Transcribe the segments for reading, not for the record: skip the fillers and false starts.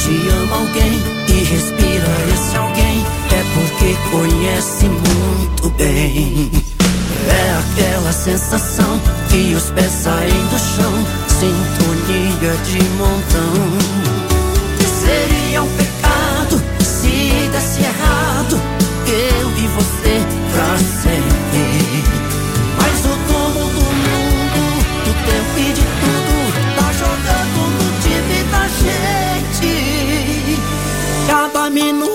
te ama alguém e respira esse alguém, é porque conhece muito bem. É aquela sensação que os pés saem do chão, sintonia de montão. Seria um pecado se desse errado, eu e você pra sempre. Mas o dono do mundo, do tempo e de tudo, tá jogando no time da gente. Cada minuto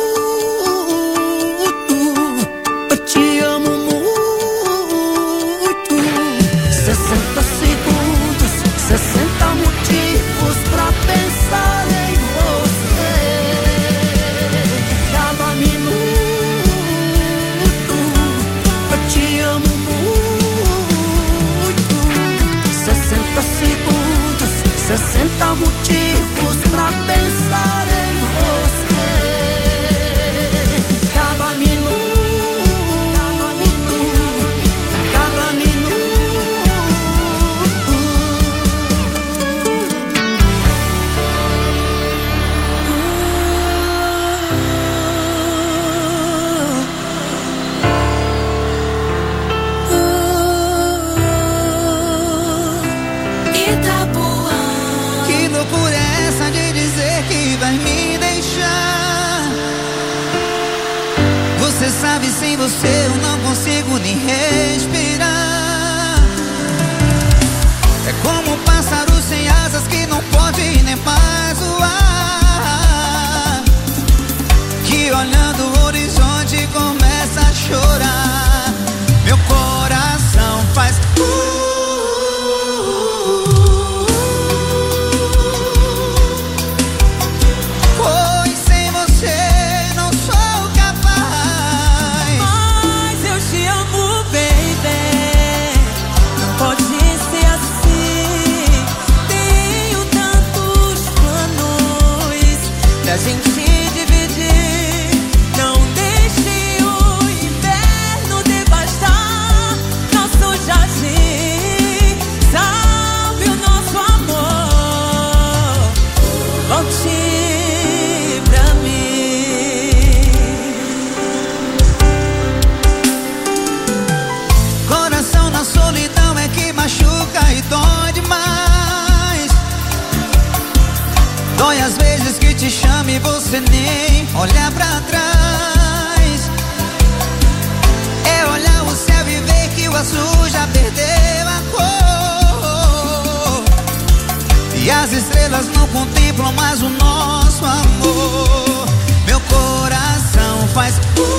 eu te amo muito. 60 segundos, 60 motivos pra pensar em você. Cada minuto eu te amo muito. 60 segundos, 60 motivos pra pensar em você. Cada minuto, cada minuto. Itapuã. Que loucura é essa de dizer que vai me deixar? Você sabe, sem você eu não consigo nem respirar. É como um pássaro sem asas que não pode nem mais voar, que olhando o horizonte começa a chorar. Meu coração faz pois sem você não sou capaz. Mas eu te amo, baby. Não pode ser assim. Tenho tantos planos pra gente dividir. Não deixe o inverno devastar nosso jardim. Salve o nosso amor. Volte pra mim. Coração na solidão é que machuca e dói demais. Dói às vezes que te chama e você nem olha pra trás. É olhar o céu e ver que o azul já perdeu a cor, e as estrelas não contemplam mais o nosso amor. Meu coração faz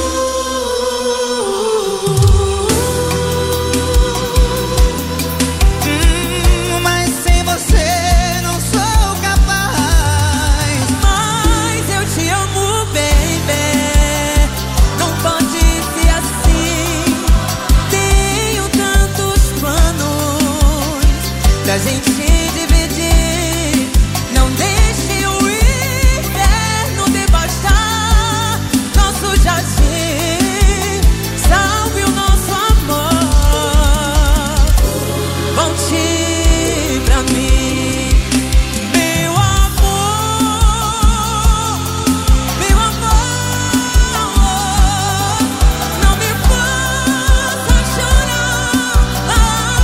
mas sem você não sou capaz. Mas eu te amo, baby. Não pode ser assim. Tenho tantos planos pra gente dividir. Não deixe o inverno devastar nosso jardim. Salve o nosso amor. Volte pra mim, meu amor, meu amor. Não me faça chorar.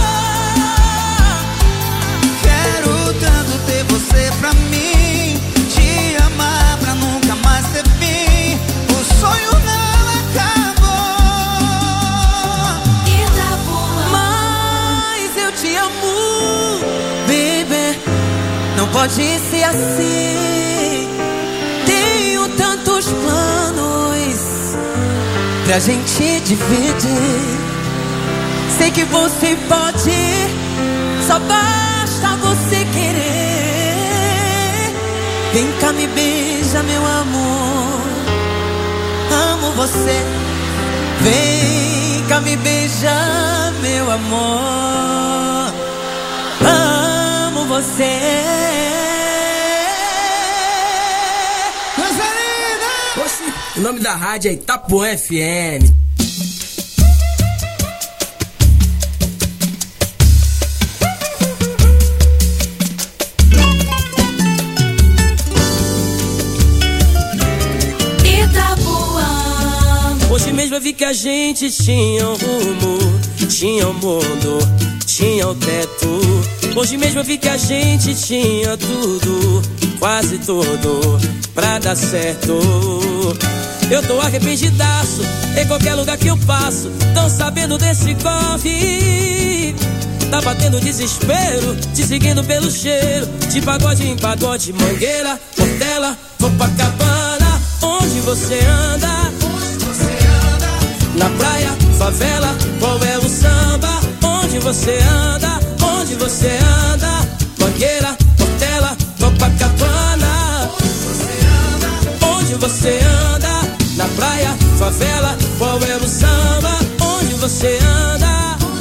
Quero tanto ter você pra mim, te amar pra nunca mais ter fim. O sonho não acabou. Itapuã. Mas eu te amo, baby. Não pode ser assim. Tenho tantos planos pra gente dividir. Sei que você pode, só basta você querer. Vem cá, me beija, meu amor. Amo você. Vem cá, me beija, meu amor. Amo você. Coisa linda! Oxi, o nome da rádio é Itapuã FM. que a gente tinha um rumo, tinha um mundo, tinha um teto. Hoje mesmo eu vi que a gente tinha tudo, quase tudo, pra dar certo. Eu tô arrependidaço, em qualquer lugar que eu passo, tão sabendo desse corre. Tá batendo desespero, te seguindo pelo cheiro, de pagode em pagode, Mangueira, Portela, Copacabana. Onde você anda? Na praia, favela, qual é o samba? Onde você anda? Onde você anda? Mangueira, Portela, Copacabana. Onde você anda? Na praia, favela, qual é o samba? Onde você anda?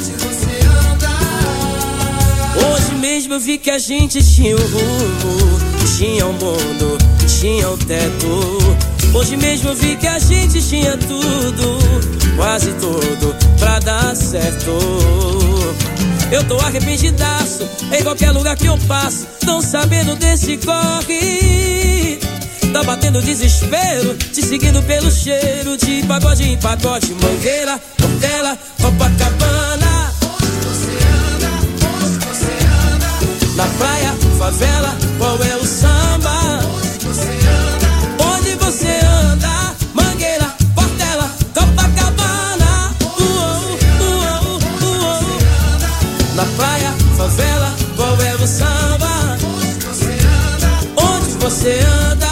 Hoje mesmo eu vi que a gente tinha um rumo, tinha um mundo, tinha um teto. Hoje mesmo eu vi que a gente tinha tudo, quase tudo, pra dar certo. Eu tô arrependidaço, em qualquer lugar que eu passo, tão sabendo desse corre. Tá batendo desespero, te seguindo pelo cheiro, de pagode em pagode, Mangueira, Portela, Copacabana. Na praia, favela, qual é o samba? Onde você anda? Mangueira, Portela, Copacabana. Na praia, favela, qual é o samba? Onde você anda?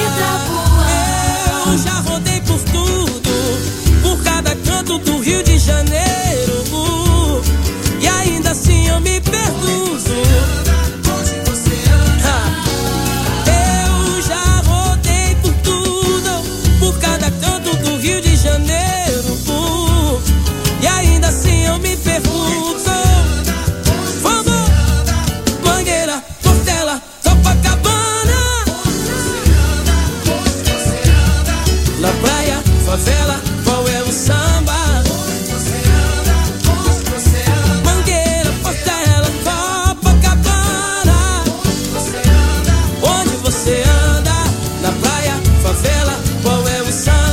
Eu já rodei por tudo, por cada canto do Rio de Janeiro, e ainda assim eu me pergunto. Rio de Janeiro, e ainda assim eu me pergunto. Vamos! Mangueira, Portela, Copacabana. Na praia, favela, qual é o samba? Mangueira, Portela, Copacabana. Onde você anda? Na praia, favela, qual é o samba?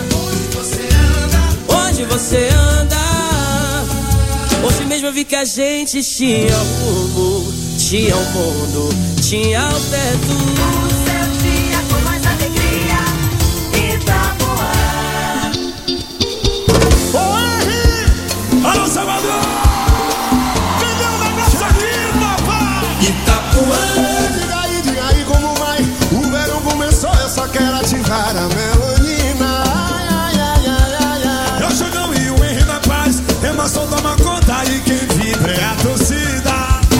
Você anda. Hoje mesmo eu vi que a gente tinha rumo, tinha um mundo, tinha o teto. O seu dia com mais alegria, Itapuã. Oi! Alô, Salvador! Cadê o negócio aqui, papai? Itapuã! Diga aí como vai. O verão começou, eu só quero ativar a melodia. Só toma conta e quem vibra é a torcida.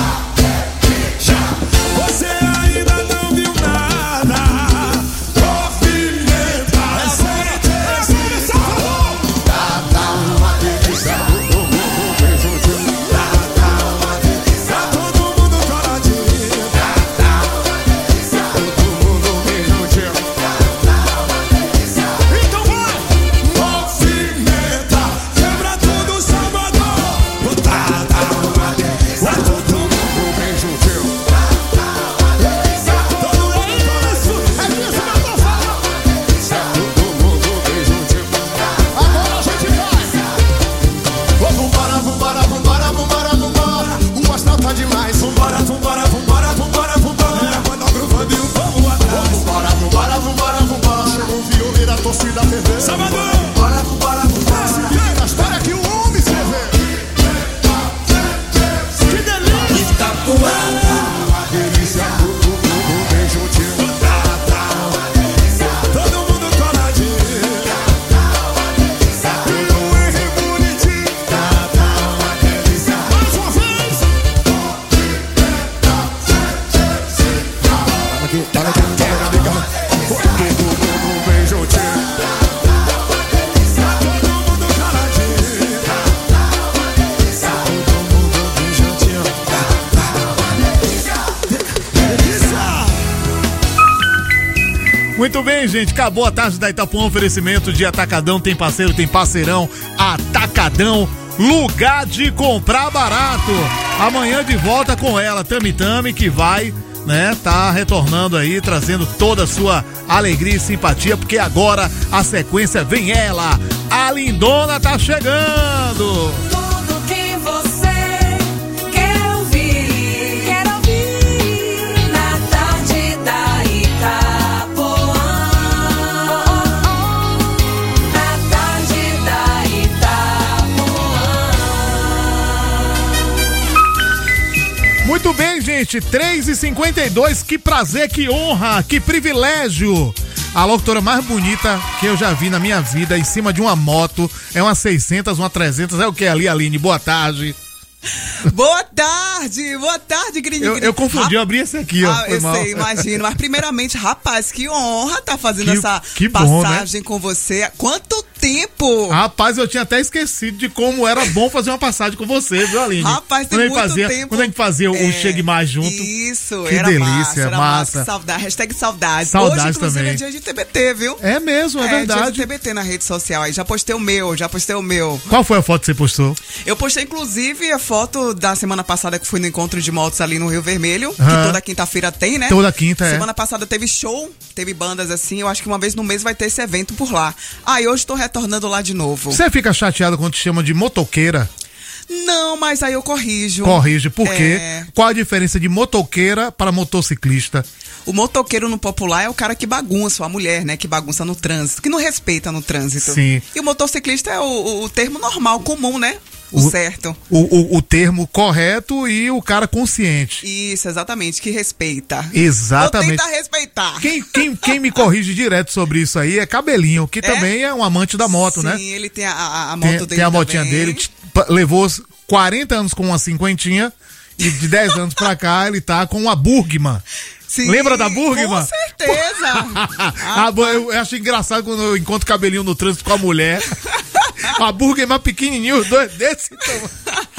Você ainda não viu nada. Movimenta. Dá uma delícia. Tá todo mundo coladinho. Todo mundo bem juntinho. Então vai. Movimenta. Quebra tudo, Salvador. Torcida fervendo. Salvador! Se liga a história que o homem escreveu. Que delícia! Itapuã! Uma delícia, bem juntinho. Todo mundo coladinho. Tudo erre bonitinho. Uma delícia. Mais uma vez! Aqui, para aqui, todo mundo bem juntinho. Muito bem, gente, acabou a tarde da Itapuã, oferecimento de Atacadão, tem parceiro, tem parceirão, Atacadão, lugar de comprar barato. Amanhã de volta com ela, Tami Tami, que vai, né, tá retornando aí, trazendo toda a sua alegria e simpatia, porque agora a sequência vem ela, A lindona tá chegando. Tudo que você quer ouvir. Quero ouvir na tarde da Itapuã. Na tarde da Itapuã. Muito bem, gente, 3h52, que prazer, que honra, que privilégio. A locutora mais bonita que eu já vi na minha vida, em cima de uma moto, é uma 600, uma 300, é o que ali, Aline? Boa tarde. Boa tarde, gringo. Eu confundi, eu abri esse aqui, ó. Eu sei, imagino. Mas primeiramente, rapaz, que honra tá fazendo essa que bom, passagem, né, com você. Quanto tempo! Rapaz, eu tinha até esquecido de como era bom fazer uma passagem com você, viu, Aline? Rapaz, tem muito tempo. Quando a gente fazia o Chegue Mais junto. Isso, que era delícia, era massa. Saudade, hashtag saudade. Saudade hoje, inclusive, também. É dia de TBT, viu? É mesmo, é verdade. Dia de TBT na rede social. Aí já postei o meu. Qual foi a foto que você postou? Eu postei, inclusive, a foto da semana passada que fui no encontro de motos ali no Rio Vermelho, que toda quinta-feira tem, né? Toda quinta, Semana passada teve show, teve bandas assim, eu acho que uma vez no mês vai ter esse evento por lá. Aí hoje tô retornando lá de novo. Você fica chateado quando te chama de motoqueira? Não, mas aí eu corrijo. Corrige, por quê? Qual a diferença de motoqueira para motociclista? O motoqueiro no popular é o cara que bagunça, a mulher, né, que bagunça no trânsito, que não respeita no trânsito. Sim. E o motociclista é o termo normal, comum, né? O certo. O termo correto e o cara consciente. Isso, exatamente, que respeita. Exatamente. Ou tenta respeitar. Quem me corrige direto sobre isso aí é Cabelinho, que também é um amante da moto, sim, né? Sim, ele tem a moto dele. Tem a motinha dele, levou 40 anos com uma cinquentinha e de 10 anos pra cá ele tá com uma Burgman. Sim, lembra da Burgman? Com certeza. Eu acho engraçado quando eu encontro Cabelinho no trânsito com a mulher. A Burgman pequenininho, os dois desse tamanho.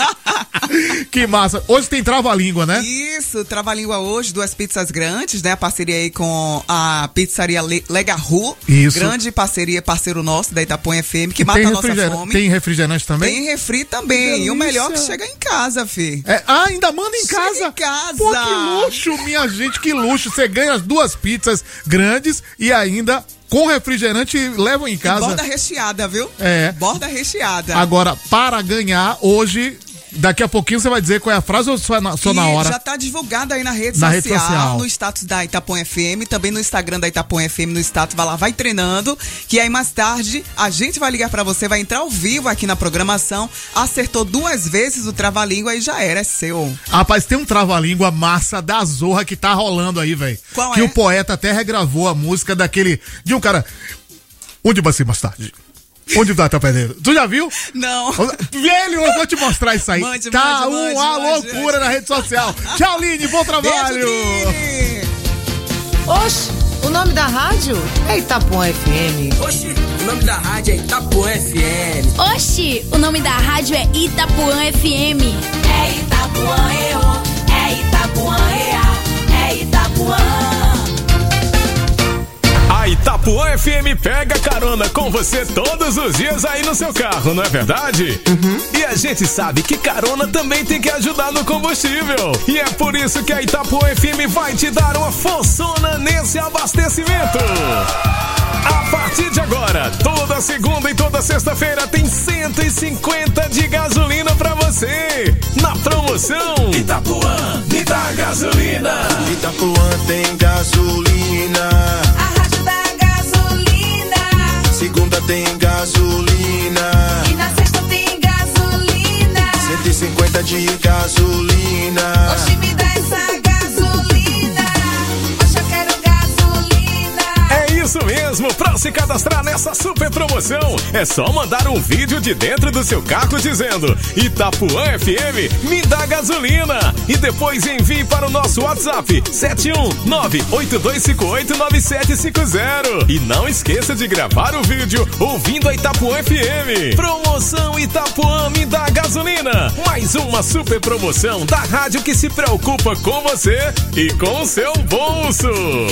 Que massa. Hoje tem trava-língua, né? Isso, trava-língua hoje, 2 pizzas grandes, né? A parceria aí com a pizzaria Legarru. Isso. Grande parceria, parceiro nosso da Itapuã FM, que mata a nossa fome. Tem refrigerante também? Tem refri também. E o melhor é que chega em casa, fi. Ainda manda em casa? Chega em casa. Pô, que luxo, minha gente, que luxo. Você ganha as 2 pizzas grandes e ainda com refrigerante levam em casa. E borda recheada, viu? Borda recheada. Agora, para ganhar hoje, daqui a pouquinho você vai dizer qual é a frase ou só na hora? Já tá divulgado aí na rede social, social, no status da Itapuã FM, também no Instagram da Itapuã FM, no status, vai lá, vai treinando, que aí mais tarde a gente vai ligar pra você, vai entrar ao vivo aqui na programação, acertou 2 vezes o trava-língua e já era, é seu. Rapaz, tem um trava-língua massa da Zorra que tá rolando aí, velho. Qual que é? o poeta até regravou a música de um cara... Onde vai ser mais tarde? Onde tá perdendo? Tu já viu? Não. Velho, eu vou te mostrar isso aí. Mande, uma loucura na rede social. Tchau, Line, bom trabalho. Beijo, Oxe, o nome da rádio é Itapuã FM. Oxi, o nome da rádio é Itapuã FM. Oxi, o nome da rádio é Itapuã FM. É Itapuã, é Itapuã, é Itapuã. A Itapuã FM pega carona com você todos os dias aí no seu carro, não é verdade? E a gente sabe que carona também tem que ajudar no combustível. E é por isso que a Itapuã FM vai te dar uma forçona nesse abastecimento. A partir de agora, toda segunda e toda sexta-feira tem 150 de gasolina pra você. Na promoção Itapuã, me dá gasolina. Itapuã tem gasolina. A rádio da gasolina. Segunda tem gasolina. E na sexta tem gasolina. 150 de gasolina. Oxe, me dá essa gasolina. Oxe, eu quero gasolina. É isso mesmo, pra se cadastrar nessa super promoção, é só mandar um vídeo de dentro do seu carro dizendo Itapuã FM, me dá gasolina. E depois envie para o nosso WhatsApp 71982589750. E não esqueça de gravar o vídeo ouvindo a Itapuã FM. Promoção Itapuã, me dá gasolina. Mais uma super promoção da rádio que se preocupa com você e com o seu bolso.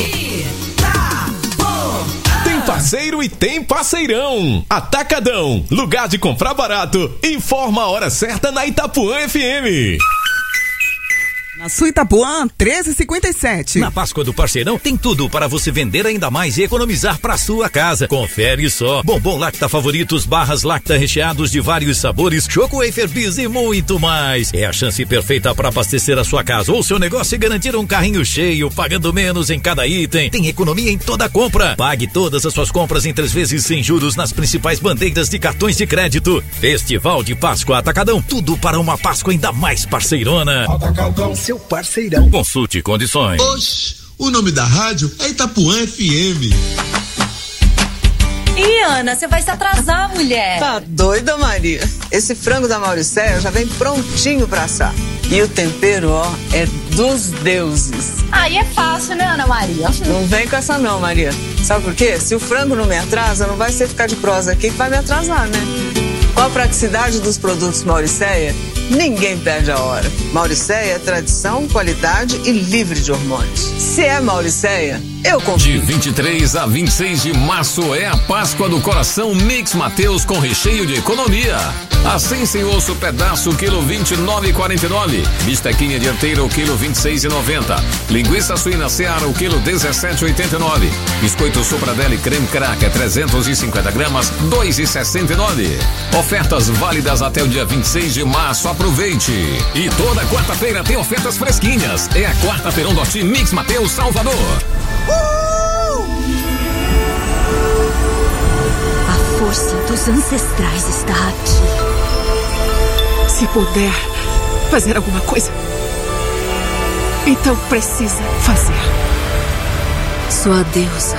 Tem parceiro e tem parceirão. Atacadão, lugar de comprar barato. Informa a hora certa na Itapuã FM. Na sua Itapuã, 1357. Na Páscoa do Parceirão tem tudo para você vender ainda mais e economizar para sua casa. Confere só. Bombom Lacta Favoritos, barras Lacta recheados de vários sabores, Choco Wafer Bis e muito mais. É a chance perfeita para abastecer a sua casa ou seu negócio e garantir um carrinho cheio, pagando menos em cada item. Tem economia em toda compra. Pague todas as suas compras em 3 vezes sem juros nas principais bandeiras de cartões de crédito. Festival de Páscoa Atacadão. Tudo para uma Páscoa ainda mais parceirona. Atacadão, seu parceirão. Consulte condições. Oxe, o nome da rádio é Itapuã FM. Ih, Ana, você vai se atrasar, mulher. Tá doida, Maria? Esse frango da Mauricéia já vem prontinho pra assar. E o tempero, ó, é dos deuses. Aí é fácil, né, Ana Maria? Não vem com essa não, Maria. Sabe por quê? Se o frango não me atrasa, não vai ser ficar de prosa aqui que vai me atrasar, né? Com a praticidade dos produtos Mauricéia, ninguém perde a hora. Mauricéia é tradição, qualidade e livre de hormônios. Se é Mauricéia, eu confio. De 23 a 26 de março é a Páscoa do Coração Mix Mateus com recheio de economia. Assim sem osso pedaço, quilo 29,49. Bistequinha dianteira, o quilo 26,90. Linguiça suína Seara, o quilo 17,89. Biscoito Sobradelle creme cracker, 350 gramas, 2,69. Ofertas válidas até o dia 26 de março. Aproveite. E toda quarta-feira tem ofertas fresquinhas. É a Quarta-feirão do Horti Mix Mateus Salvador. A força dos ancestrais está aqui. Se puder fazer alguma coisa, então precisa fazer. Sua deusa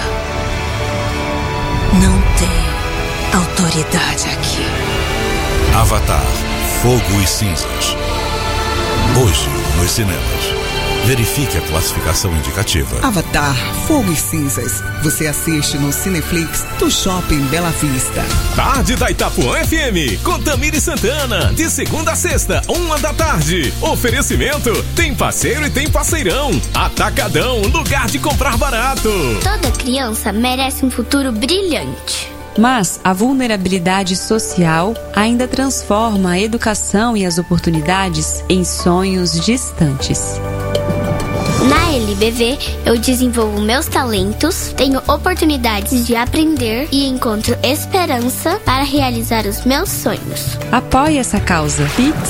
não tem autoridade aqui. Avatar, Fogo e Cinzas. Hoje, nos cinemas. Verifique a classificação indicativa. Avatar, Fogo e Cinzas. Você assiste no Cineflix do Shopping Bela Vista. Tarde da Itapuã FM, com Tamiri Santana, de segunda a sexta, 13h. Oferecimento, tem parceiro e tem parceirão. Atacadão, lugar de comprar barato. Toda criança merece um futuro brilhante. Mas a vulnerabilidade social ainda transforma a educação e as oportunidades em sonhos distantes. Na LBV, eu desenvolvo meus talentos, tenho oportunidades de aprender e encontro esperança para realizar os meus sonhos. Apoie essa causa.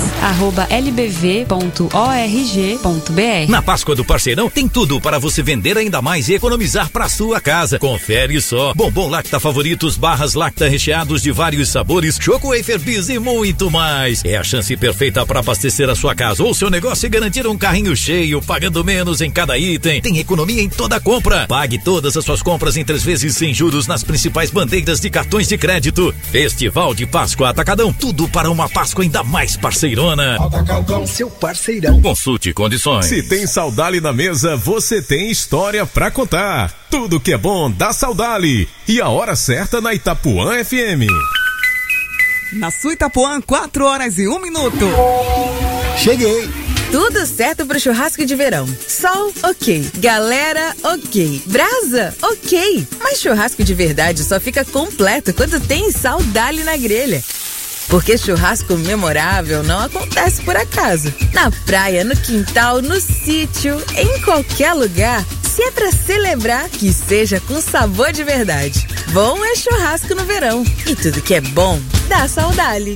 pix@lbv.org.br. Na Páscoa do Parceirão tem tudo para você vender ainda mais e economizar para sua casa. Confere só. Bombom Lacta Favoritos, barras Lacta recheados de vários sabores, Choco Wafer Bis e muito mais. É a chance perfeita para abastecer a sua casa ou seu negócio e garantir um carrinho cheio, pagando menos em cada item. Tem economia em toda compra. Pague todas as suas compras em 3 vezes sem juros nas principais bandeiras de cartões de crédito. Festival de Páscoa Atacadão. Tudo para uma Páscoa ainda mais parceirona. Atacadão, seu parceirão. Consulte condições. Se tem Saudale na mesa, você tem história pra contar. Tudo que é bom dá Saudale. E a hora certa na Itapuã FM. Na sua Itapuã, 4h01. Cheguei. Tudo certo pro churrasco de verão. Sol, ok. Galera, ok. Brasa, ok. Mas churrasco de verdade só fica completo quando tem Saudale na grelha. Porque churrasco memorável não acontece por acaso. Na praia, no quintal, no sítio, em qualquer lugar. Se é pra celebrar, que seja com sabor de verdade. Bom é churrasco no verão. E tudo que é bom, dá Saudale.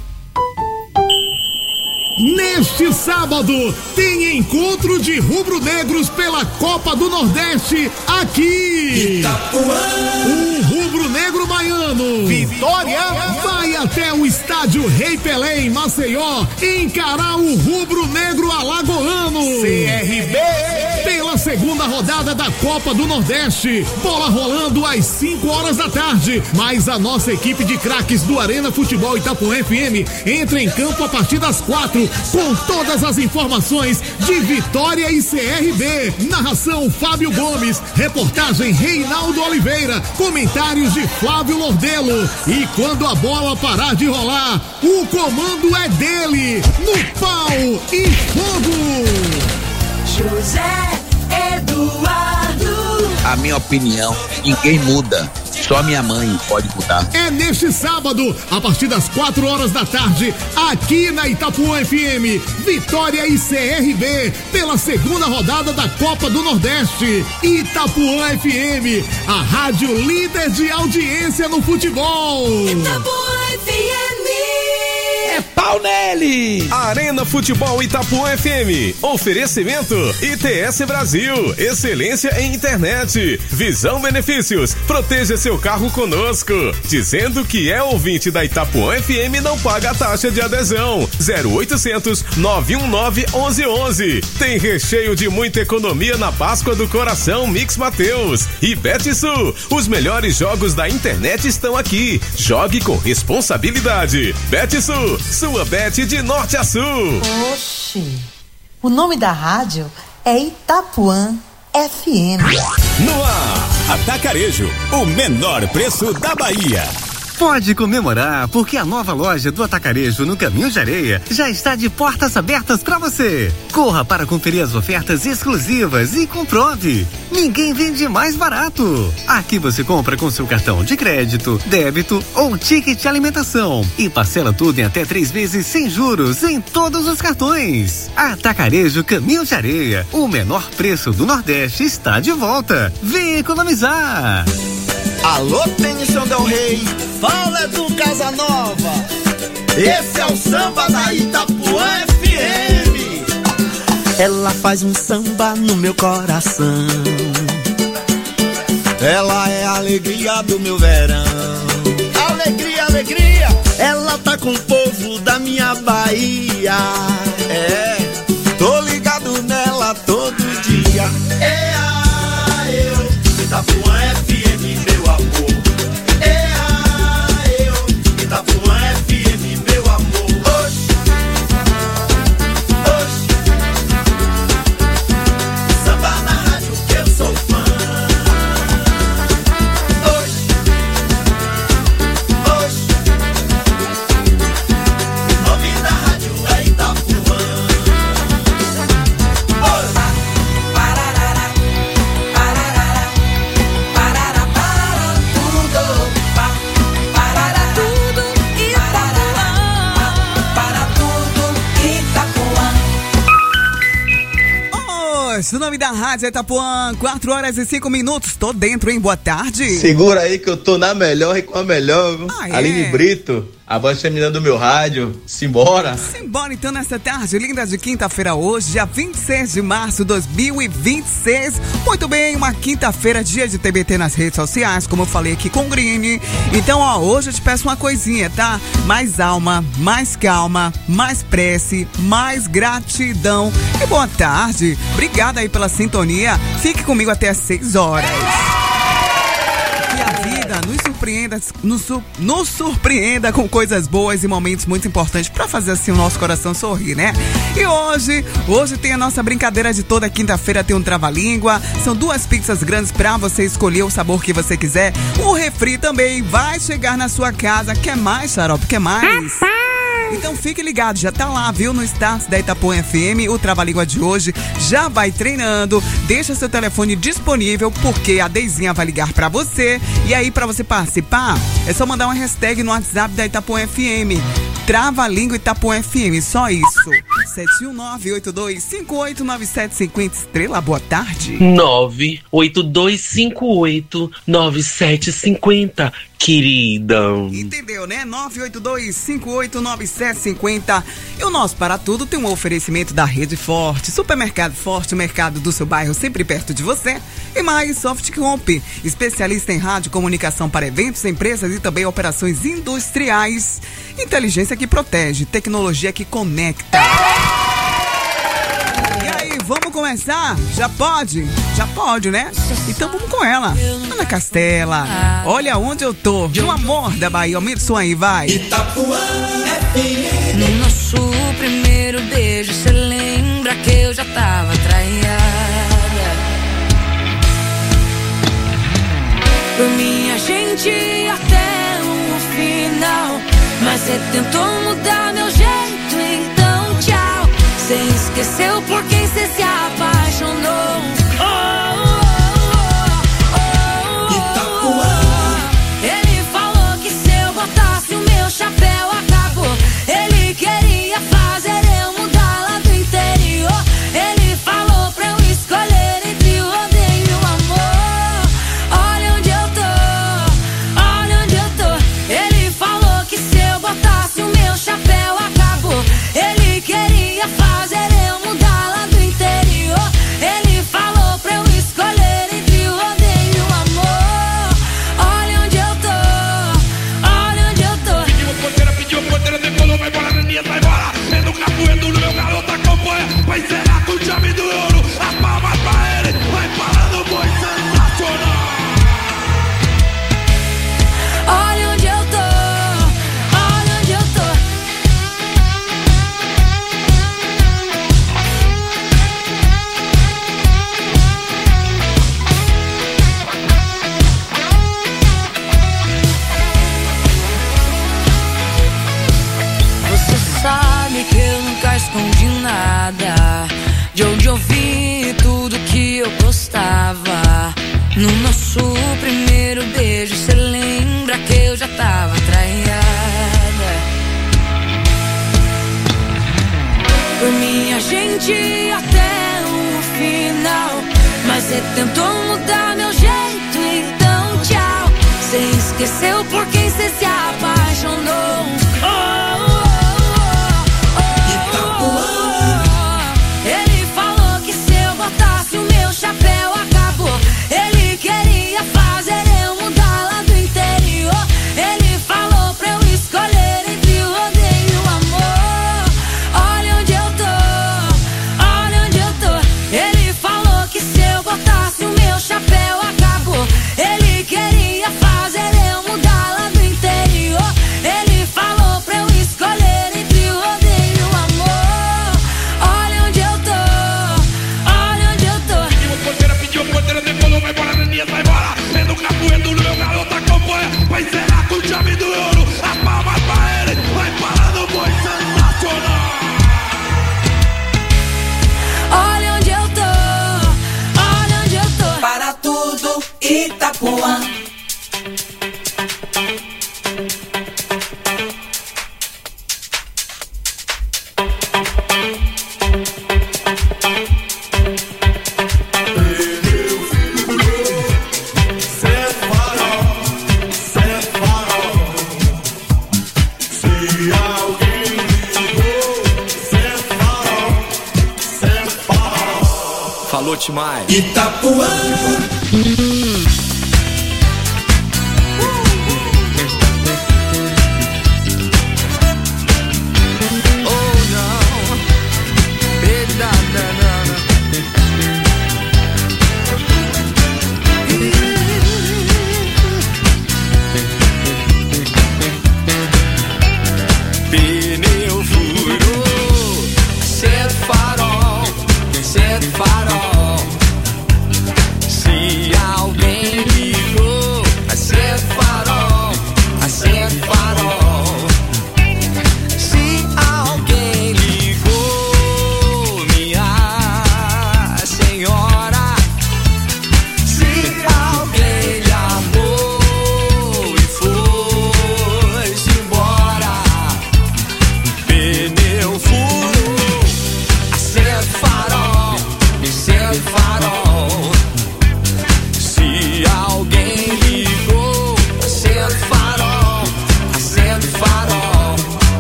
Neste sábado, tem encontro de rubro-negros pela Copa do Nordeste aqui. Itapuã. O rubro-negro baiano Vitória vai até o estádio Rei Pelé em Maceió encarar o rubro-negro alagoano CRB pela segunda rodada da Copa do Nordeste. Bola rolando às 5h da tarde. Mas a nossa equipe de craques do Arena Futebol Itapuã FM entra em campo a partir das 4 com todas as informações de Vitória e CRB. Narração Fábio Gomes, reportagem Reinaldo Oliveira, comentários de Flávio Lordelo. E quando a bola parar de rolar, o comando é dele, no pau e fogo. José Eduardo. A minha opinião, ninguém muda. só minha mãe pode botar. É neste sábado, a partir das 4 horas da tarde, aqui na Itapuã FM, Vitória e CRB, pela segunda rodada da Copa do Nordeste. Itapuã FM, a rádio líder de audiência no futebol. Itapuã FM. É pau nele! Arena Futebol Itapuã FM. Oferecimento ITS Brasil. Excelência em internet. Visão Benefícios. Proteja seu carro conosco. Dizendo que é ouvinte da Itapuã FM não paga a taxa de adesão. 0800 919 1111. Tem recheio de muita economia na Páscoa do Coração Mix Mateus. E Betsul. Os melhores jogos da internet estão aqui. Jogue com responsabilidade. Betsul. Sua bet de norte a sul. Oxi, o nome da rádio é Itapuã FM. No ar, Atacarejo, o menor preço da Bahia. Pode comemorar, porque a nova loja do Atacarejo no Caminho de Areia já está de portas abertas para você. Corra para conferir as ofertas exclusivas e comprove. Ninguém vende mais barato. Aqui você compra com seu cartão de crédito, débito ou ticket alimentação e parcela tudo em até 3 vezes sem juros em todos os cartões. Atacarejo Caminho de Areia, o menor preço do Nordeste está de volta. Vem economizar. Alô, Tennyson Del Rey, fala do Casa Nova. Esse é o samba da Itapuã FM. Ela faz um samba no meu coração. Ela é a alegria do meu verão. Alegria, alegria. Ela tá com o povo da minha Bahia. É, tô ligado nela todo dia. Eu, Itapuã FM, meu amor. Eu, Itapuã FM, meu amor. Oxi, oxi. Samba na rádio que eu sou fã. Oxi, oxi. O nome da rádio é Itapuã. O nome da rádio é Itapuã, 4 horas e 5 minutos. Tô dentro, hein? Boa tarde. Segura aí que eu tô na melhor e com a melhor. É? Aline Brito, a voz feminina do meu rádio. Simbora. Simbora então nessa tarde linda de quinta-feira hoje, dia 26 de março de 2026. Muito bem, uma quinta-feira, dia de TBT nas redes sociais, como eu falei aqui com o Green. Então, ó, hoje eu te peço uma coisinha, tá? Mais alma, mais calma, mais prece, mais gratidão. E boa tarde. Obrigada aí pela sintonia. Fique comigo até às 6 horas. Que a vida nos surpreenda com coisas boas e momentos muito importantes pra fazer assim o nosso coração sorrir, né? E hoje tem a nossa brincadeira de toda quinta-feira, tem um trava-língua, são 2 pizzas grandes pra você escolher o sabor que você quiser. O refri também vai chegar na sua casa. Quer mais, Xarope? Quer mais? Então fique ligado, já tá lá, viu? No status da Itapuã FM, o Trava-Língua de hoje já vai treinando. Deixa seu telefone disponível, porque a Deizinha vai ligar pra você. E aí, pra você participar, é só mandar uma hashtag no WhatsApp da Itapuã FM. Trava-Língua Itapuã FM, só isso. 71982589750. Estrela, boa tarde. 982589750. Querida. Entendeu, né? 982589750. E o nosso Para Tudo tem um oferecimento da Rede Forte, Supermercado Forte, o mercado do seu bairro sempre perto de você. E mais Softcomp, especialista em rádio comunicação para eventos, empresas e também operações industriais. Inteligência que protege, tecnologia que conecta. E aí, vamos começar? Já pode? Já pode, né? Então vamos com ela. Ana Castela, olha onde eu tô. No amor da Bahia, aumenta o som aí, vai. Itapuã FM. No nosso primeiro beijo, cê lembra que eu já tava traída. Por mim a gente ia até o final, mas cê tentou mudar meu jeito, então tchau. Cê esqueceu por quem cê se apaixonou. gente até o final. Mas você tentou mudar meu jeito, então tchau. Você esqueceu por quem você se apaixonou. Ele falou que se eu botasse o meu chapéu acabou. Ele queria fazer eu mudar lá do interior. Ele falou pra eu escolher entre o rodeio e o amor. Olha onde eu tô, olha onde eu tô. Ele falou que se eu botasse o meu chapéu acabou. Ele queria fazer eu mudar lá do interior. Ele falou pra eu escolher entre o rodeio e o amor. Olha onde eu tô, olha onde eu tô. Pediu porteira, decolou, vai embora, Neninha, vai embora. É do capoeiro, do meu garoto acompanha. Vai encerrar com chave do ouro. As palmas pra ele, vai parar no boi sensacional. Olha onde eu tô, olha onde eu tô. Para tudo, Itapuã. Falou, Timai. Itapuã. Pneu furou, acende farol, acende farol. Se alguém ligou, acende farol, acende farol. Se alguém ligou, minha senhora. Se alguém lhe amou e foi-se embora. Pneu furou, acende farol, acende farol. Se alguém ligou, acende farol, acende farol.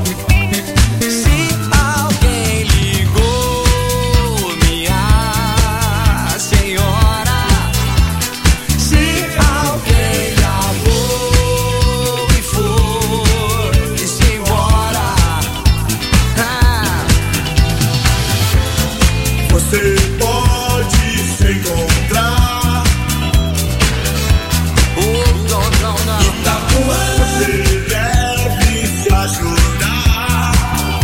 Se alguém ligou, minha senhora. Se alguém lhe amou e foi-se embora. Você pode se encontrar. Itapuã. Você deve se ajudar.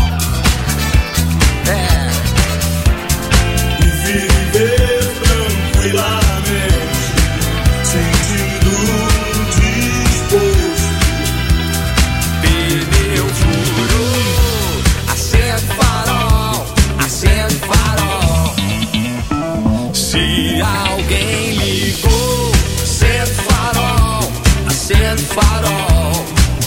E viver tranquilamente, sentindo disposto. Pneu furou, acende farol, acende farol. Se alguém ligou, acende farol, acende farol.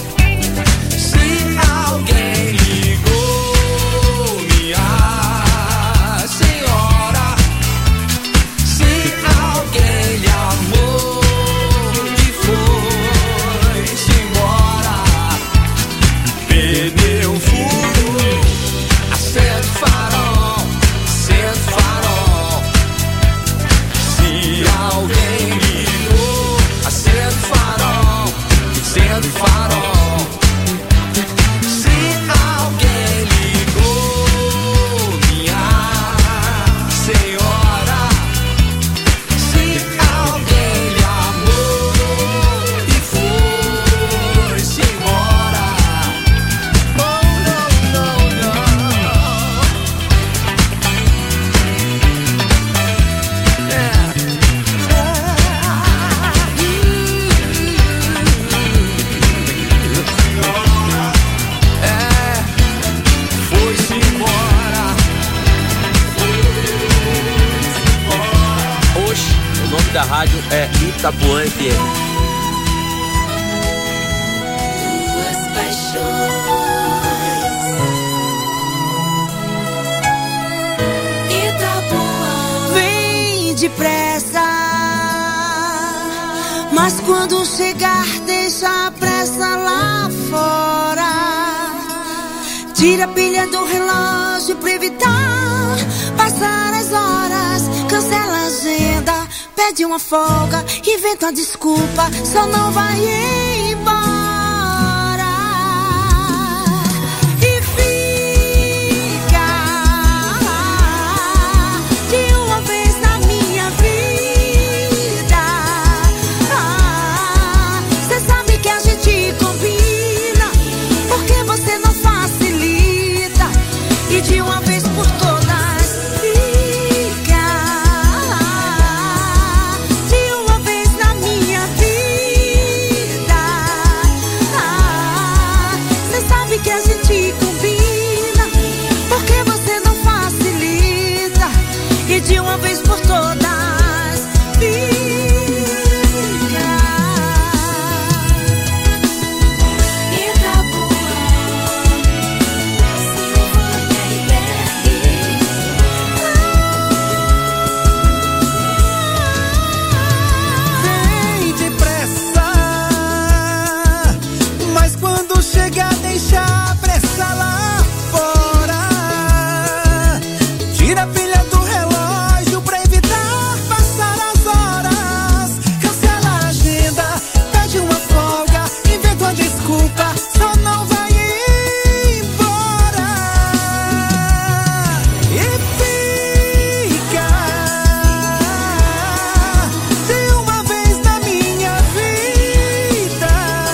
Se alguém ligou, minha senhora. Se alguém lhe amou e foi-se embora. Pneu furou, acende farol, acende farol. Se alguém ligou, acende farol, acende farol. Se alguém ligou, minha senhora. Se alguém lhe amou e foi-se embora. Oh, não, não, não. Foi-se embora. Oxe, o nome da rádio é Itapuã FM. Duas paixões depressa. Mas quando chegar, deixa a pressa lá fora. Tira a pilha do relógio pra evitar passar as horas. Cancela a agenda, pede uma folga, inventa uma desculpa, só não vai embora. E fica de uma vez na minha vida. Cê sabe que a gente combina, porque você não facilita. E de uma vez por todas que a gente combina, porque você não facilita. E de uma vez por todas Vem depressa, mas quando chegar deixa a pressa lá fora. Tira a pilha do relógio pra evitar passar as horas. Cancela a agenda, pede uma folga, inventa uma desculpa, só não vai embora. E fica de uma vez na minha vida.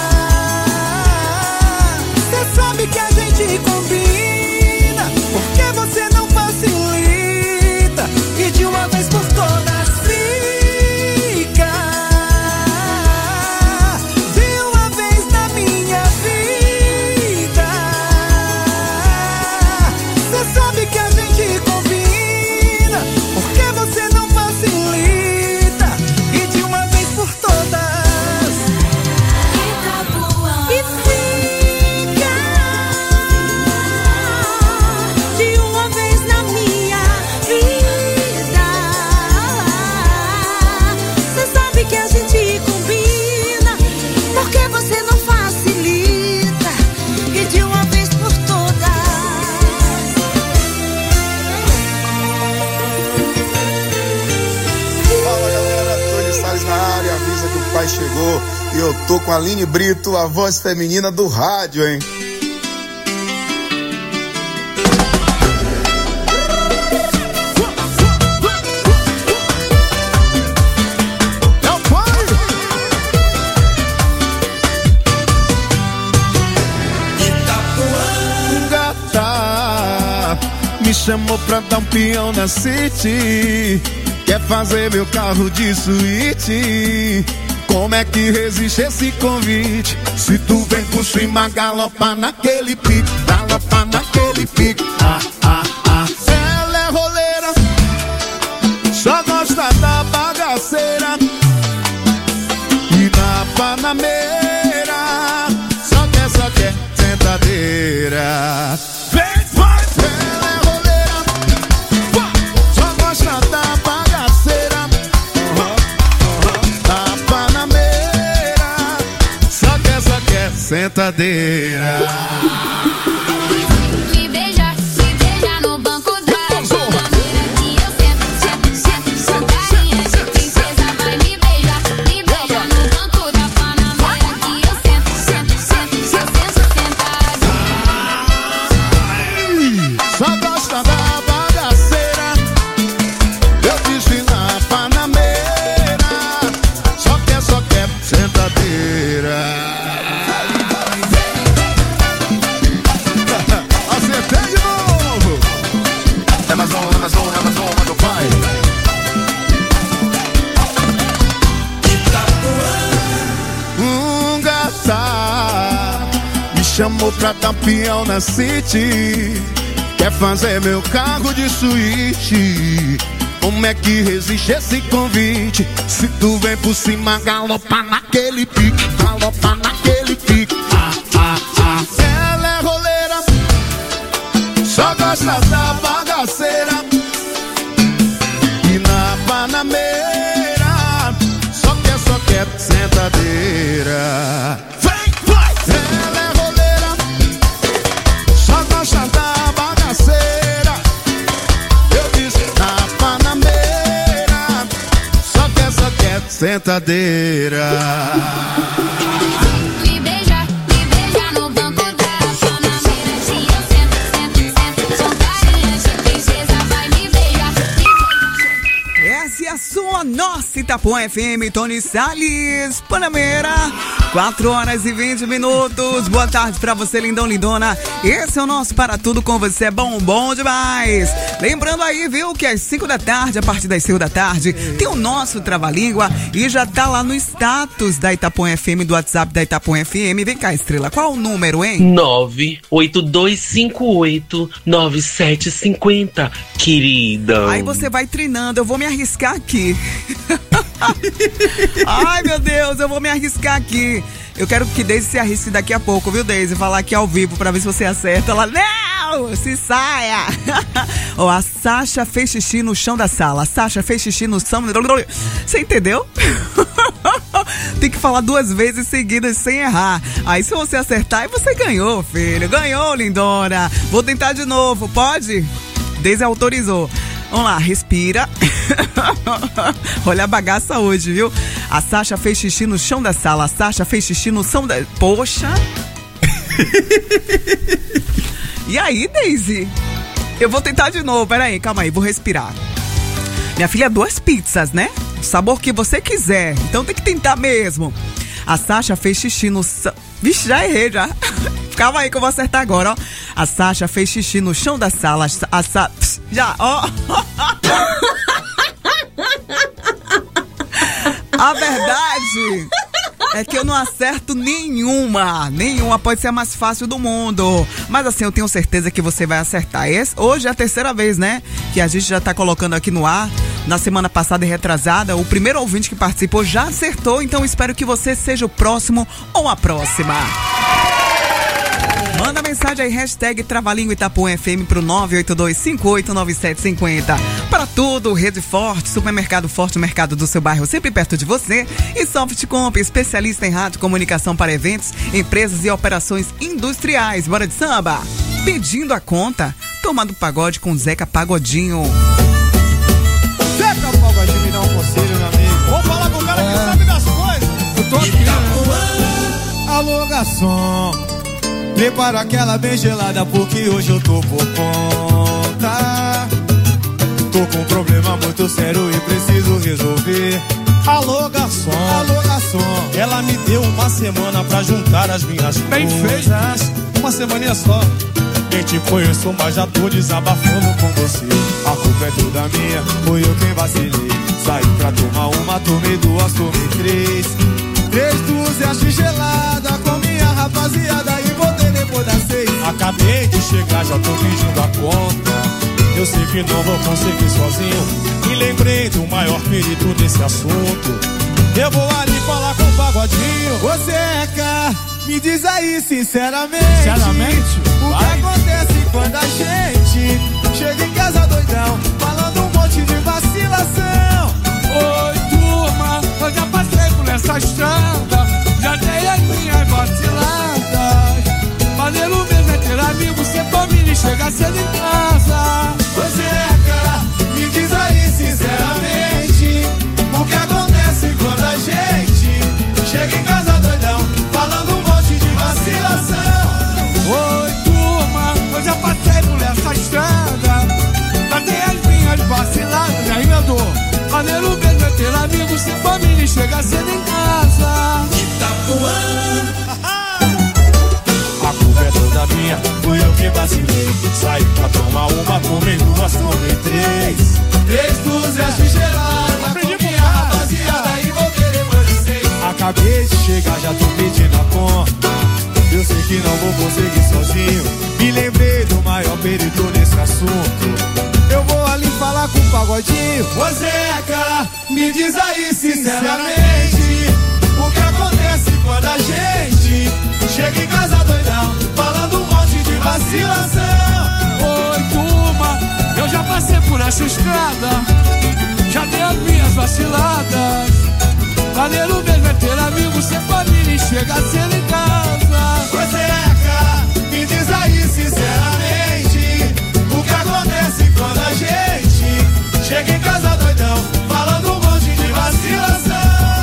Cê sabe que a gente combina, porque você não facilita. E de uma vez por todas fica de uma vez na minha vida. Cê sabe que a gente combina, porque você não facilita. E de uma vez por todas e fica de uma vez na minha vida. Cê sabe que a gente combina, porque você não facilita. E de uma vez por todas Fala galera, Tony Salles na área, avisa que o pai chegou. E eu tô com a Aline Brito, a voz feminina do rádio, hein? Gata, me chamou pra dar um peão na City. Quer fazer meu carro de suíte. Como é que resiste esse convite? Se tu vem por cima, galopa naquele pique, galopa naquele pique. Ela é roleira, só gosta da bagaceira. E na Panameira, só quer sentadeira. Vem, vai! Ela é roleira, só gosta da bagaceira. Na Panameira, só quer sentadeira. me beija no banco da Panameira, que eu sento, sentadinha de princesa. Vai me beija no banco da Panameira, que eu sento, sentadinha. Só gosta da bagaceira. Eu disse na Panameira, só quer sentadeira. Acertei de novo. Amazon, meu pai. Gata, me chamou pra dar peão na City. Quer fazer meu carro de suíte. Como é que resiste esse convite? Se tu vem por cima, galopa naquele pique, galopa naquele pique. Ela é roleira, só gosta da bagaceira. E na Panameira, sentadeira. Me beija no banco da Panamera. Se eu sento, sou carinha de princesa, vai me beijar. Essa é a sua nossa Itapuã FM, Tony Salles, Panamera. 4h20. Boa tarde pra você, lindão, lindona. Esse é o nosso Para Tudo com você, é bom demais. Lembrando aí, viu, que às 5 da tarde, a partir das 5 da tarde, tem o nosso Trava-Língua e já tá lá no status da Itapuã FM, do WhatsApp da Itapuã FM. Vem cá, Estrela, qual o número, hein? 982589750, querida. Aí você vai treinando, eu vou me arriscar aqui. Ai, meu Deus, eu vou me arriscar aqui. Eu quero que Deise se arrisque daqui a pouco, viu, Deise? Falar aqui ao vivo pra ver se você acerta. Ela, não, se saia. Ó, a Sasha fez xixi no chão da sala. A Sasha fez xixi no chão. Você entendeu? Tem que falar 2 vezes seguidas sem errar. Aí se você acertar, aí você ganhou, filho. Ganhou, lindona. Vou tentar de novo, pode? Deise autorizou. Vamos lá, respira. Olha a bagaça hoje, viu? A Sasha fez xixi no chão da sala. A Sasha fez xixi no chão da... Poxa! E aí, Deise? Eu vou tentar de novo, peraí, calma aí, vou respirar. Minha filha, 2 pizzas, né? O sabor que você quiser, então tem que tentar mesmo. A Sasha fez xixi no... Vixe, já errei, já. Calma aí que eu vou acertar agora, ó. A Sasha fez xixi no chão da sala. Já, ó. A verdade é que eu não acerto nenhuma. Nenhuma pode ser a mais fácil do mundo. Mas assim, eu tenho certeza que você vai acertar. Hoje é a 3ª vez, né? Que a gente já tá colocando aqui no ar. Na semana passada e retrasada, o primeiro ouvinte que participou já acertou. Então espero que você seja o próximo ou a próxima. Manda mensagem aí, hashtag Trava-Língua Itapuã FM pro 982589750. Para tudo, Rede Forte, Supermercado Forte, o mercado do seu bairro sempre perto de você. E Softcomp, especialista em rádio comunicação para eventos, empresas e operações industriais. Bora de samba? Pedindo a conta, tomando pagode com Zeca Pagodinho. Zeca Pagodinho, me dá um conselho, meu amigo. Vou falar com o cara que sabe das coisas. Eu tô aqui, alô, garçom. Prepara aquela bem gelada porque hoje eu tô por conta. Tô com um problema muito sério e preciso resolver. Alô, garçom. Alô, garçom. Ela me deu uma semana pra juntar as minhas bem feitas. Uma semaninha só. Nem te conheço, mas já tô desabafando com você. A culpa é toda minha, foi eu quem vacilei. Saí pra tomar uma, tomei 2, tomei 3. 3 dúzias gelada com minha rapaziada e voltei depois das 6. Acabei de chegar, já tô pedindo a conta. Eu sei que não vou conseguir sozinho. E lembrei do maior perito desse assunto. Eu vou ali falar com o Pagodinho. Ô Zeca, me diz aí sinceramente. Sinceramente? O que acontece quando a gente chega em casa doidão, falando um monte de vacilação? Oi, turma, eu já passei por essa estrada, já dei as minhas vaciladas. Maneiro mesmo é ter amigo, ser família e chegar cedo em casa. Ô Zeca, me diz aí sinceramente, o que acontece quando a gente chega em casa doidão, falando um monte de vacilação? Oi, turma, eu já passei por essa estrada, já dei as minhas vaciladas. E aí, meu dor, maneiro mesmo é ter amigo, ser família e chegar cedo em casa. Itapuã. A culpa é toda minha, fui eu que vacilei. Saí pra tomar uma, tomei 2, tomei 3. 3 dúzias de gelada com minha rapaziada e voltei depois de 6. Acabei de chegar, já tô pedindo a conta. Eu sei que não vou conseguir sozinho. Me lembrei do maior perito nesse assunto. Eu vou ali falar com o Pagodinho. Ô Zeca, me diz aí sinceramente, o que acontece quando a gente chega em casa doidão, falando um monte de vacilação? Oi, turma, eu já passei por essa estrada, já dei as minhas vaciladas. Maneiro mesmo é ter amigos, ser família e chegar cedo em casa. Ô Zeca, me diz aí sinceramente, o que acontece quando a gente chega em casa doidão, falando um monte de vacilação?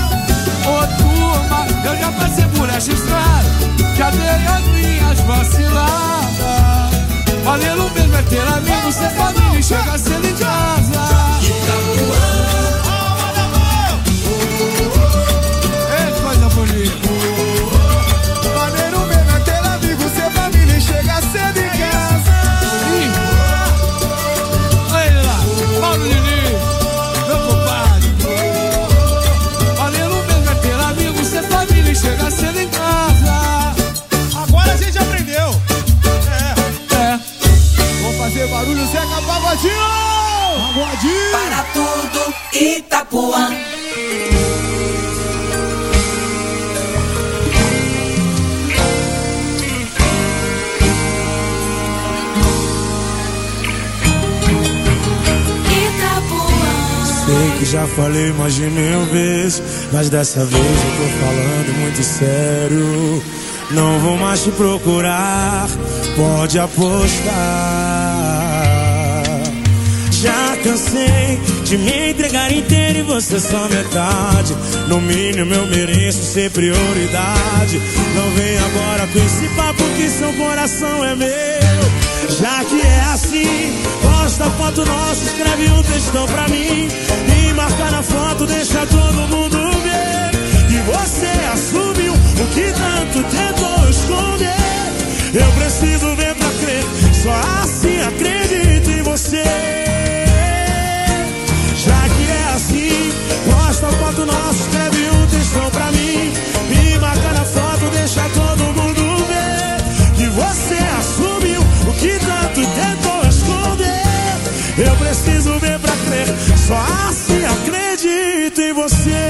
ser família e chega cedo em casa. Ei, coisa bonita. Maneiro mesmo é ter amigo, ser família e chega cedo em casa. Olha ele lá, Paulo Lili, meu compadre. Maneiro mesmo é ter amigo, ser família e chega cedo em casa. Agora a gente aprendeu. Vamos fazer barulho, Zeca Pagodinho. Para tudo, Itapuã. Sei que já falei mais de 1000 vezes, mas dessa vez eu tô falando muito sério. Não vou mais te procurar, pode apostar. Já cansei de me entregar inteiro e você só metade. No mínimo eu mereço ser prioridade. Não vem agora com esse papo que seu coração é meu. Já que é assim, posta foto nossa, escreve um textão pra mim e marca na foto, deixa todo mundo ver que você assumiu o que tanto tentou esconder. Eu preciso ver pra crer, só assim acredito em você. Já que é assim, posta foto nossa, escreve um textão pra mim e marca na foto, deixa todo mundo ver que você assumiu o que tanto tentou esconder. Eu preciso ver pra crer, só assim acredito em você.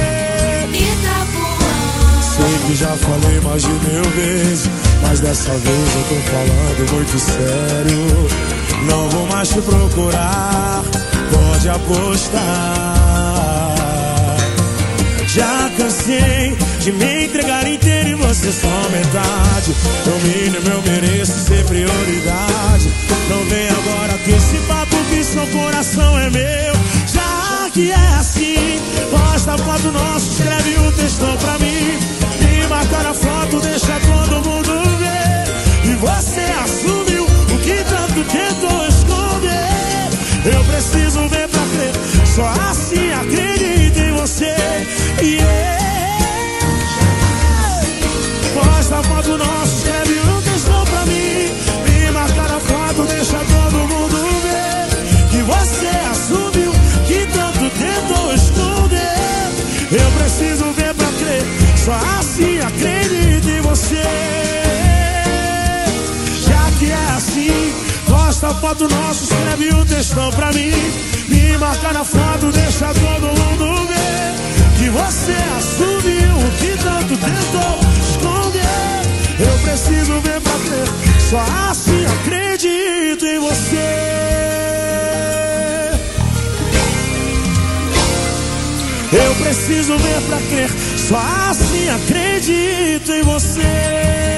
Sei que já falei mais de 1000 vezes, mas dessa vez eu tô falando muito sério. Não vou mais te procurar, pode apostar. Já cansei de me entregar inteiro e você só metade. No mínimo eu mereço ser prioridade. Não vem agora com esse papo que seu coração é meu. Já que é assim, posta a foto nossa, escreve um textão pra mim e marca na foto, deixa todo mundo ver e você assumiu o que tanto tentou esconder. Eu preciso ver pra crer, só assim acredito em você. Posta a foto nossa, escreve um textão pra mim e marca na foto, deixa todo mundo ver que você assumiu que tanto tentou esconder. Eu preciso ver pra crer, só assim acredito em você. Já que é assim, posta a foto nossa, escreve um textão pra mim e marca na foto, deixa todo mundo ver que você assumiu o que tanto tentou esconder. Eu preciso ver pra crer, só assim acredito em você. Eu preciso ver pra crer, só assim acredito em você.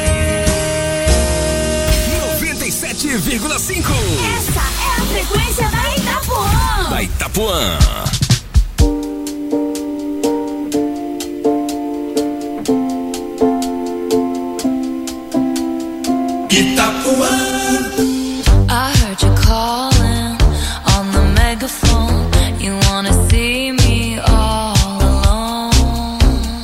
97,5. Essa é a frequência da Itapuã. Da Itapuã. Itapuã. I heard you calling on the megaphone. You wanna see me all alone.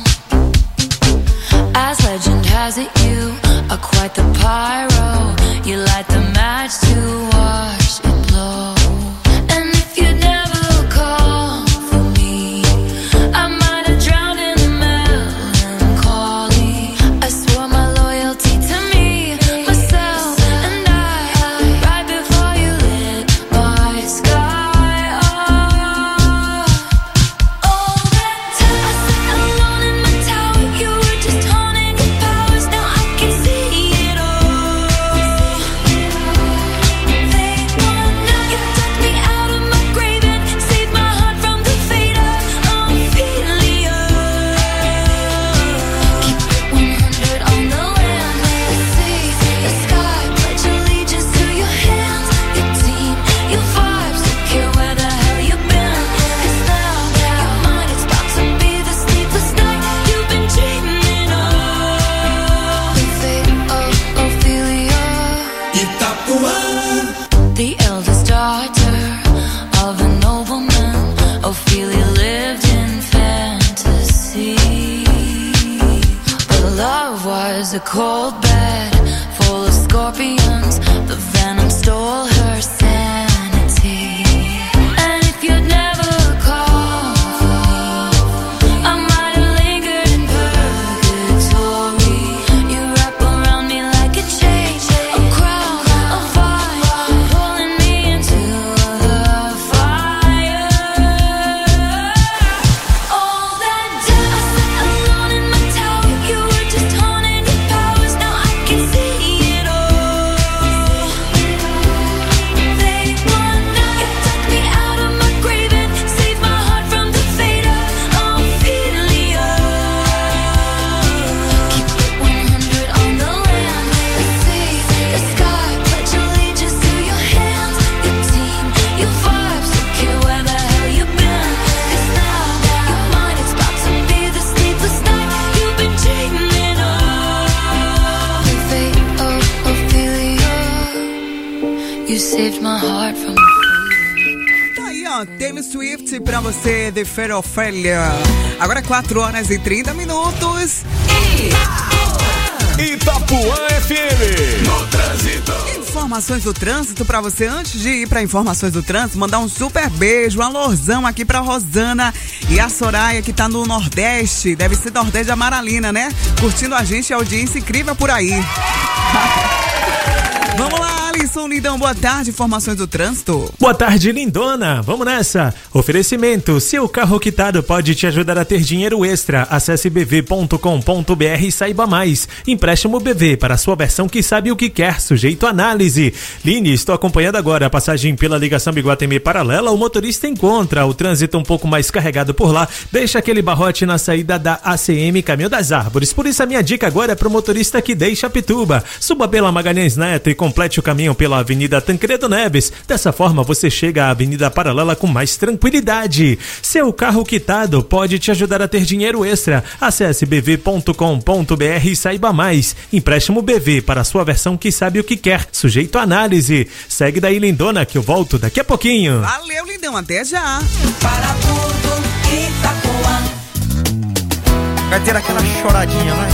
As legend has it, you are quite the pyro. You light the match to watch it blow. And if you never call, was a cold bed full of scorpions. The venom stole her sanity. And if you'd never called for me, I might have lingered in purgatory. You wrap around me like a chain, a crown, a fire, pulling me into the fire. All that day I sat alone in my tower. You were just haunting your powers. Now I can see it all. They want now. You took me out of my grave and saved my heart from the fate of Ophelia. Keep it 100 on the land, the sea, the sky. Pledge allegiance to your hands, your team, your vibes. Don't care where the hell you've been. 'Cause now you're mine. It's about to be the sleepless night you've been dreaming of. The fate of Ophelia. You saved my heart from Tá aí, ó, Taylor Swift pra você, The Fair Ophelia. Agora 4 horas e 30 minutos. Itapuã FM. No trânsito. Informações do trânsito pra você. Antes de ir pra informações do trânsito, mandar um super beijo, um alorzão aqui pra Rosana e a Soraya, que tá no Nordeste. Deve ser Nordeste da Amaralina, né? Curtindo a gente, a audiência incrível por aí. Vamos lá, Alisson Lindão, boa tarde, informações do trânsito. Boa tarde, lindona. Vamos nessa. Oferecimento, seu carro quitado pode te ajudar a ter dinheiro extra. Acesse bv.com.br e saiba mais. Empréstimo BV para sua versão que sabe o que quer, sujeito à análise. Line, estou acompanhando agora a passagem pela ligação Biguatemi paralela. O motorista encontra o trânsito um pouco mais carregado por lá. Deixa aquele barrote na saída da ACM Caminho das Árvores. Por isso a minha dica agora é pro motorista que deixa Pituba. Suba pela Magalhães Neto e complete o caminho pela Avenida Tancredo Neves. Dessa forma você chega à Avenida Paralela com mais tranquilidade. Seu carro quitado pode te ajudar a ter dinheiro extra. Acesse bv.com.br e saiba mais. Empréstimo BV para sua versão que sabe o que quer, sujeito à análise. Segue daí, lindona, que eu volto daqui a pouquinho. Valeu, lindão, até já. Para tudo Itapuã. Vai ter aquela choradinha, vai.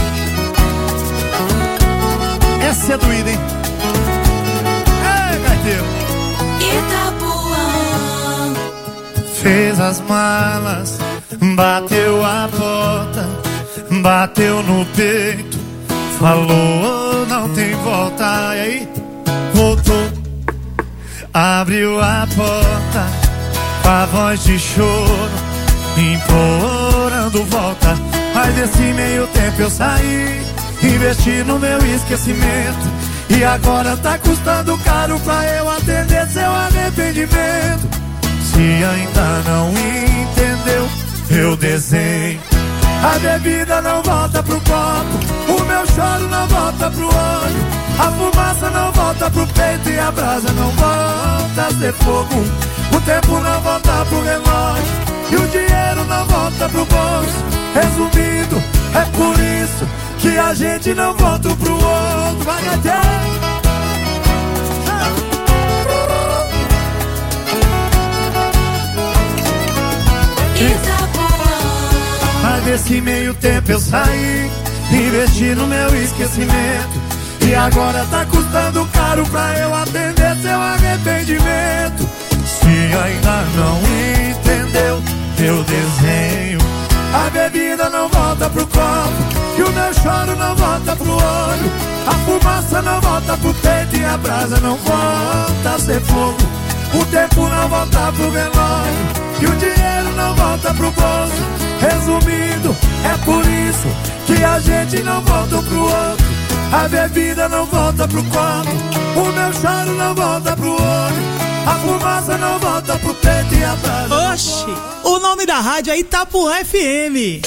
Essa é doída, hein? Itapuã. Fez as malas, bateu a porta, bateu no peito, falou não tem volta. E aí, voltou, abriu a porta, com a voz de choro, implorando volta. Mas desse meio tempo eu saí, investi no meu esquecimento. E agora tá custando caro pra eu atender seu arrependimento. Se ainda não entendeu, eu desenho. A bebida não volta pro copo, o meu choro não volta pro olho, a fumaça não volta pro peito e a brasa não volta a ser fogo. O tempo não volta pro relógio e o dinheiro não volta pro bolso. Resumindo, é por isso que a gente não volta pro outro. Vai até. Mas desse meio tempo eu saí, investi no meu esquecimento. E agora tá custando caro pra eu atender seu arrependimento. Se ainda não entendeu, eu desenho. A bebida não volta pro copo e o meu choro não volta pro olho, a fumaça não volta pro peito e a brasa não volta a ser fogo. O tempo não volta pro relógio e o dinheiro não volta pro bolso. Resumindo, é por isso que a gente não volta pro outro. A bebida não volta pro copo, o meu choro não volta pro olho, a fumaça não volta pro peito e a brasa. Oxi, o nome da rádio é Itapuã FM.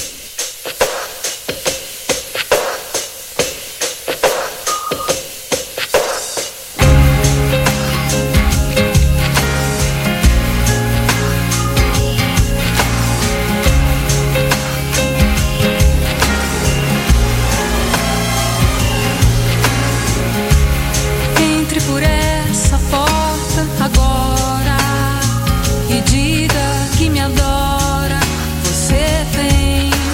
Entre por essa porta agora e diga que me adora. Você tem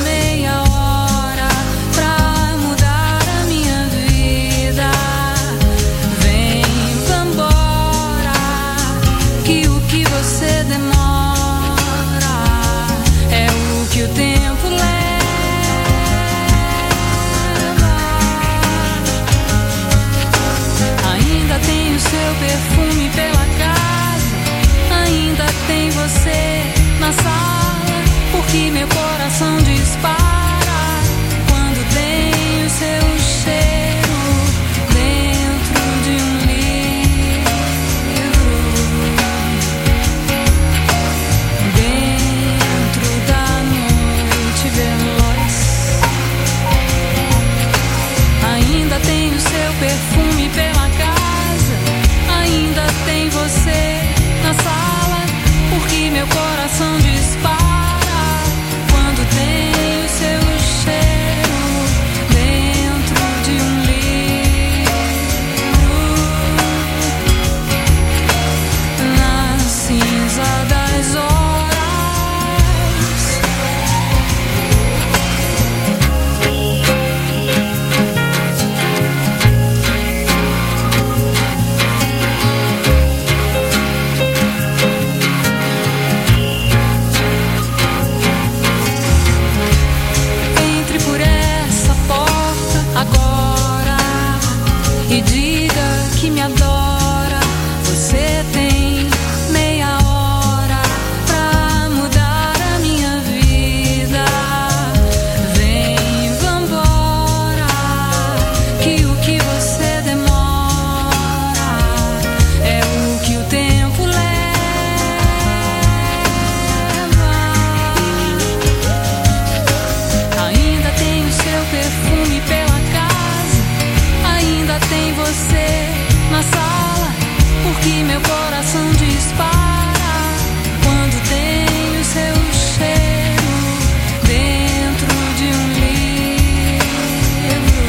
porque meu coração dispara quando tem o seu cheiro dentro de um livro, dentro da noite veloz. Ainda tem o seu perfume pela casa, ainda tem você na sala, porque meu coração dispara quando tem o seu cheiro dentro de um livro, na cinza das horas. Entre por essa porta agora e diga que me adora. Você tem meia hora pra mudar a minha vida. Vem, vambora, que o que você demora é o que o tempo leva. Ainda tem o seu perfume pela casa, ainda tem você na sala, porque meu coração dispara quando tem o seu cheiro dentro de um livro,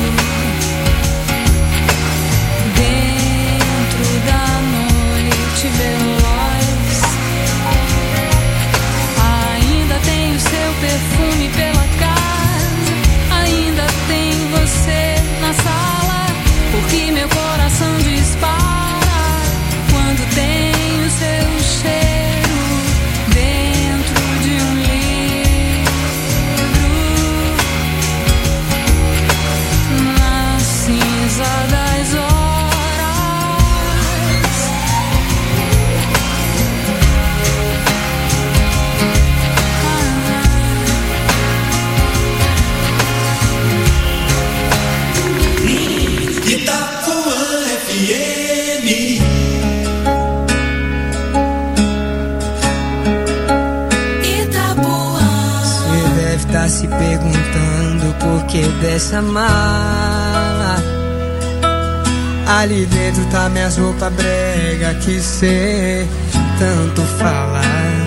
dentro da noite veloz. Ainda tem o seu perfume pela casa, ainda tem você na sala, porque meu coração dispara quando tem o seu cheiro dentro de um livro, na cinza das horas. Itapuã FM. Você deve estar se perguntando por que dessa mala. Ali dentro tá minhas roupas brega que cê tanto fala.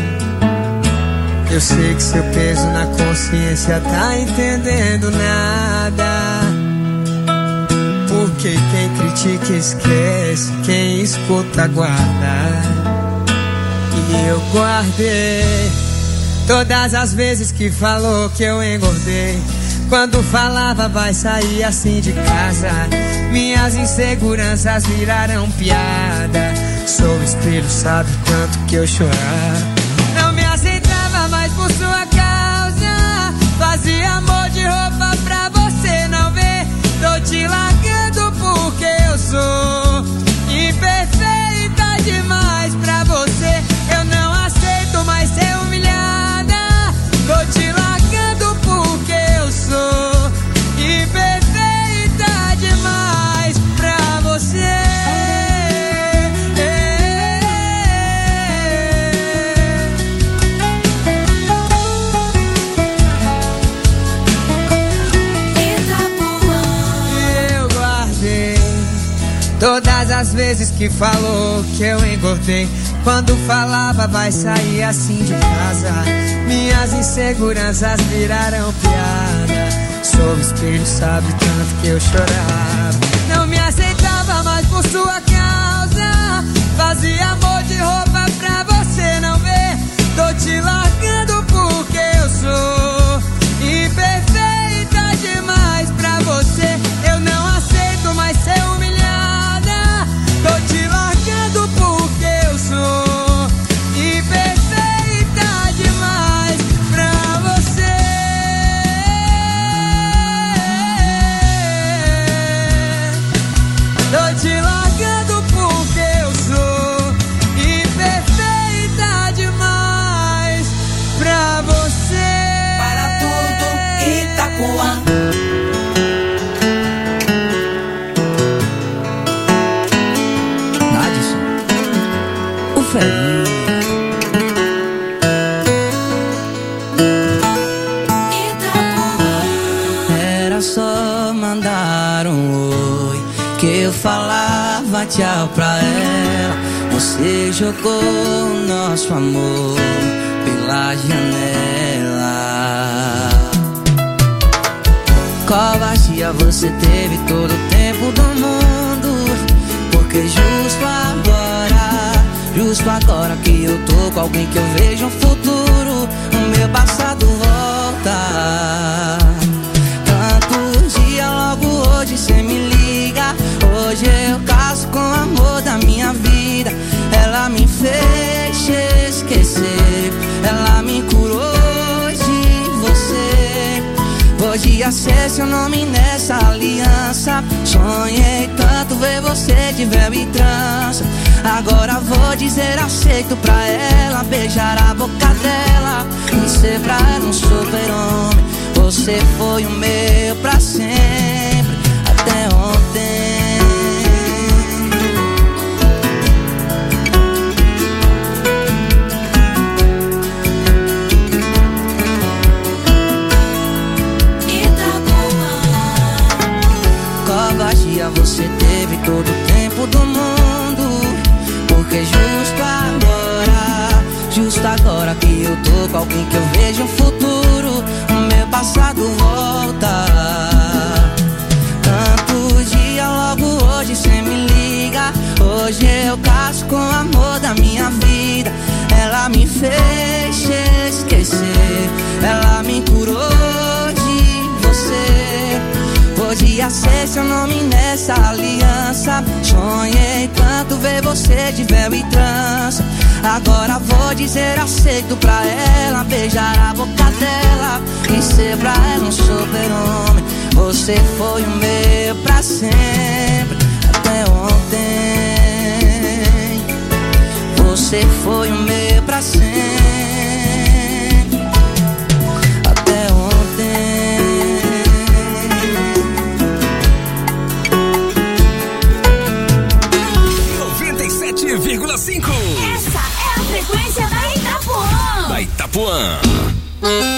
Eu sei que seu peso na consciência tá entendendo nada. Porque quem critica esquece, quem escuta guarda. E eu guardei todas as vezes que falou que eu engordei. Quando falava vai sair assim de casa, minhas inseguranças viraram piada. Sou espelho, sabe tanto que eu chorava. Não me aceitava mais por sua causa, fazia amor de roupa pra você não ver. Tô te largando porque eu sou imperfeita demais pra você. Eu não aceito mais ser humilhada. Tô te largando porque eu sou imperfeita demais pra você. Todas as vezes que falou que eu engordei. Quando falava vai sair assim de casa, minhas inseguranças viraram piada. Sou espelho, sabe tanto que eu chorava. Não me aceitava mais por sua causa, fazia amor de roupa pra você não ver. Tô te largando porque eu sou imperfeita demais pra você. Eu não aceito mais ser humilhada. Tô te largando porque eu sou imperfeita demais pra você. Tô te largando porque eu sou tchau pra ela. Você jogou o nosso amor pela janela. Covardia, você teve todo o tempo do mundo, porque justo agora que eu tô com alguém que eu vejo um futuro, o meu passado volta. Tanto dia, logo hoje cê me liga. Hoje eu caso com o amor da minha vida. Ela me fez esquecer, ela me curou de você. Podia ser seu nome nessa aliança. Sonhei tanto ver você de véu e trança. Agora vou dizer aceito pra ela, beijar a boca dela e ser pra ela um super-homem. Você foi o meu pra sempre, até ontem. Covardia, você teve todo o tempo do mundo, porque justo agora que eu tô com alguém que eu vejo um futuro, o meu passado volta. Tanto dia, logo hoje cê me liga. Hoje eu caso com o amor da minha vida. Ela me fez esquecer, ela me curou de você. Podia ser seu nome nessa aliança. Sonhei tanto ver você de véu e trança. Agora vou dizer aceito pra ela, beijar a boca dela e ser pra ela um super-homem. Você foi o meu pra sempre, até ontem. Você foi o meu